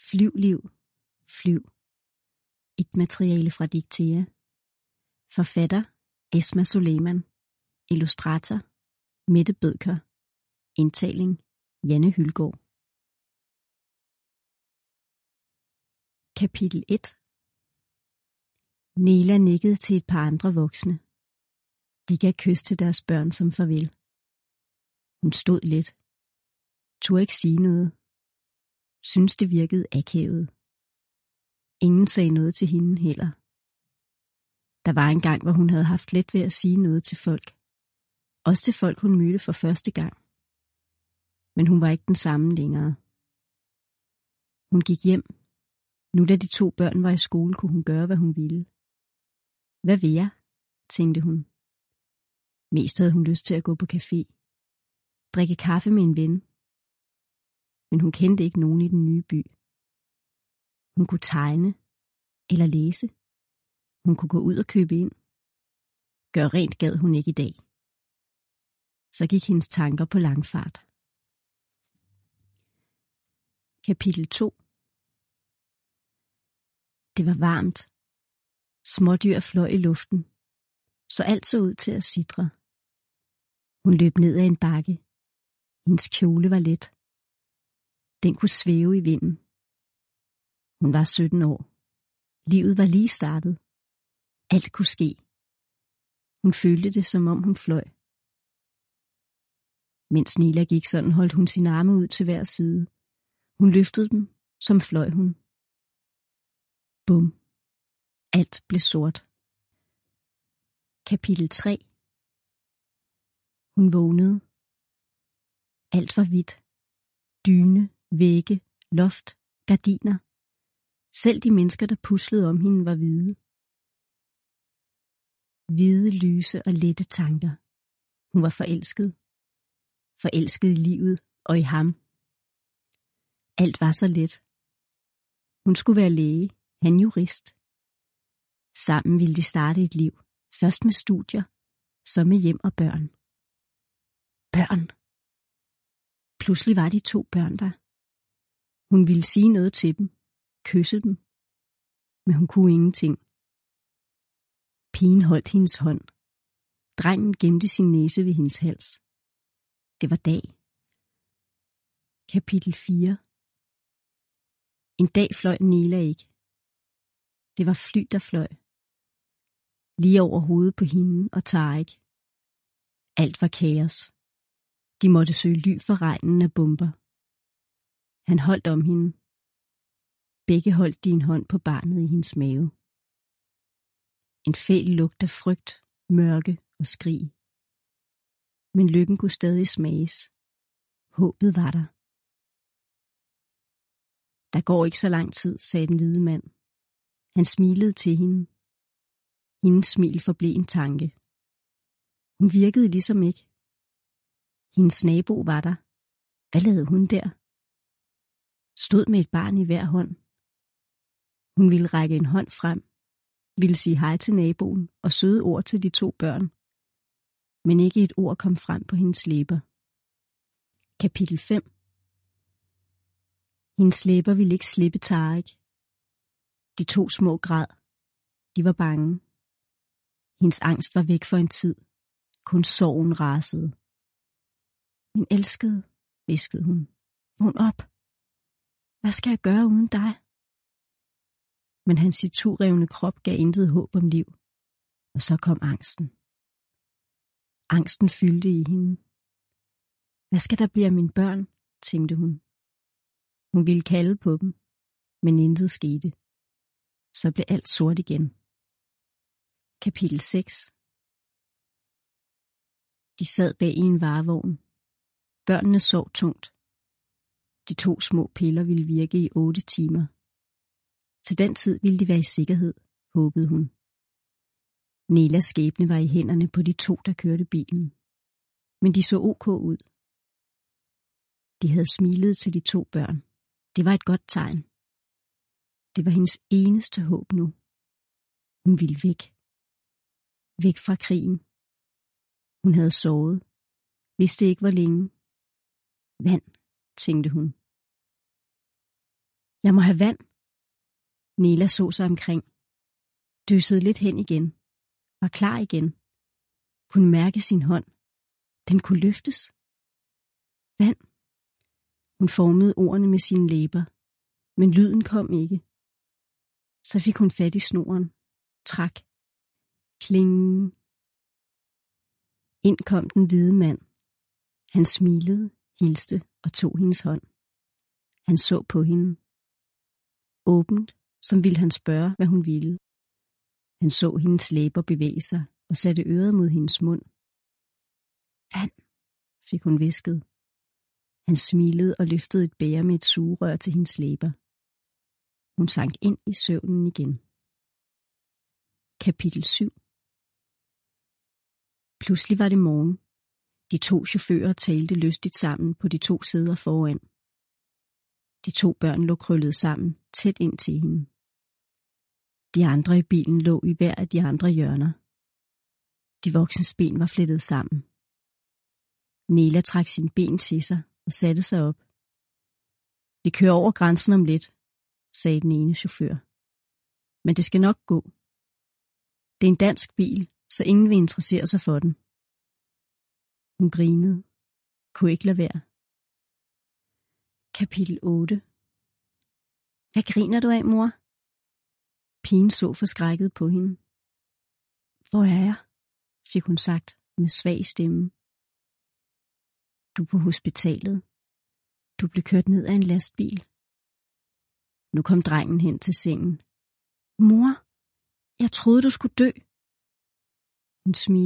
Flyv, liv, flyv. Et materiale fra Dictea. Forfatter Esma Soleiman. Illustrator Mette Bødker. Indtaling Janne Hylgaard. Kapitel 1. Nela nikkede til et par andre voksne. De gav kys til deres børn som farvel. Hun stod lidt. Turde ikke sige noget. Syntes det virkede akavet. Ingen sagde noget til hende heller. Der var en gang, hvor hun havde haft let ved at sige noget til folk. Også til folk, hun mødte for første gang. Men hun var ikke den samme længere. Hun gik hjem. Nu da de 2 børn var i skole, kunne hun gøre, hvad hun ville. Hvad vil jeg? Tænkte hun. Mest havde hun lyst til at gå på café. Drikke kaffe med en ven. Men hun kendte ikke nogen i den nye by. Hun kunne tegne eller læse. Hun kunne gå ud og købe ind. Gøre rent gad hun ikke i dag. Så gik hendes tanker på langfart. Kapitel 2. Det var varmt. Smådyr fløj i luften, så alt så ud til at sidre. Hun løb ned ad en bakke. Hendes kjole var let. Den kunne svæve i vinden. Hun var 17 år. Livet var lige startet. Alt kunne ske. Hun følte det, som om hun fløj. Mens Nela gik sådan, holdt hun sine arme ud til hver side. Hun løftede dem, som fløj hun. Bum. Alt blev sort. Kapitel 3. Hun vågnede. Alt var hvidt. Dyne, vægge, loft, gardiner. Selv de mennesker, der puslede om hende, var hvide. Hvide, lyse og lette tanker. Hun var forelsket. Forelsket i livet og i ham. Alt var så let. Hun skulle være læge, han jurist. Sammen ville de starte et liv. Først med studier, så med hjem og børn. Børn. Pludselig var de 2 børn der. Hun ville sige noget til dem, kysse dem, men hun kunne ingenting. Pigen holdt hendes hånd. Drengen gemte sin næse ved hendes hals. Det var dag. Kapitel 4. En dag fløj Nela ikke. Det var fly, der fløj. Lige over hovedet på hende og Tarek. Alt var kaos. De måtte søge ly for regnen af bomber. Han holdt om hende. Begge holdt de en hånd på barnet i hendes mave. En fæl lugt af frygt, mørke og skrig. Men lykken kunne stadig smages. Håbet var der. Der går ikke så lang tid, sagde den hvide mand. Han smilede til hende. Hendes smil forblev en tanke. Hun virkede ligesom ikke. Hendes nabo var der. Hvad lavede hun der? Stod med et barn i hver hånd. Hun ville række en hånd frem, ville sige hej til naboen og søde ord til de 2 børn. Men ikke et ord kom frem på hendes læber. Kapitel 5. Hendes læber ville ikke slippe Tarek. De 2 små græd. De var bange. Hendes angst var væk for en tid. Kun sorgen rasede. Min elskede, hviskede hun. Vågn op. Hvad skal jeg gøre uden dig? Men hans iturevne krop gav intet håb om liv. Og så kom angsten. Angsten fyldte i hende. Hvad skal der blive af mine børn, tænkte hun. Hun ville kalde på dem, men intet skete. Så blev alt sort igen. Kapitel 6. De sad bag i en varevogn. Børnene sov tungt. De 2 små piller ville virke i 8 timer. Til den tid ville de være i sikkerhed, håbede hun. Nelas skæbne var i hænderne på de 2, der kørte bilen. Men de så ok ud. De havde smilet til de 2 børn. Det var et godt tegn. Det var hendes eneste håb nu. Hun ville væk. Væk fra krigen. Hun havde sovet. Vidste ikke hvor længe. Vand, tænkte hun. Jeg må have vand. Nela så sig omkring. Dyssede lidt hen igen. Var klar igen. Kunne mærke sin hånd. Den kunne løftes. Vand. Hun formede ordene med sine læber, men lyden kom ikke. Så fik hun fat i snoren. Trak. Kling. Ind kom den hvide mand. Han smilede, hilste og tog hendes hånd. Han så på hende. Åbent, som ville han spørge, hvad hun ville. Han så hendes læber bevæge sig og satte øret mod hendes mund. Vand, fik hun hvisket. Han smilede og løftede et bæger med et sugerør til hendes læber. Hun sank ind i søvnen igen. Kapitel 7. Pludselig var det morgen. De 2 chauffører talte lystigt sammen på de 2 sæder foran. De 2 børn lå krøllet sammen, tæt ind til hende. De andre i bilen lå i hver af de andre hjørner. De voksnes ben var flettet sammen. Nela trak sine ben til sig og satte sig op. Vi kører over grænsen om lidt, sagde den ene chauffør. Men det skal nok gå. Det er en dansk bil, så ingen vil interessere sig for den. Hun grinede. Kunne ikke lade være. Kapitel 8. Hvad griner du af, mor? Pigen så forskrækket på hende. Hvor er jeg? Fik hun sagt med svag stemme. Du er på hospitalet. Du blev kørt ned af en lastbil. Nu kom drengen hen til sengen. Mor, jeg troede du skulle dø. Hun smilede.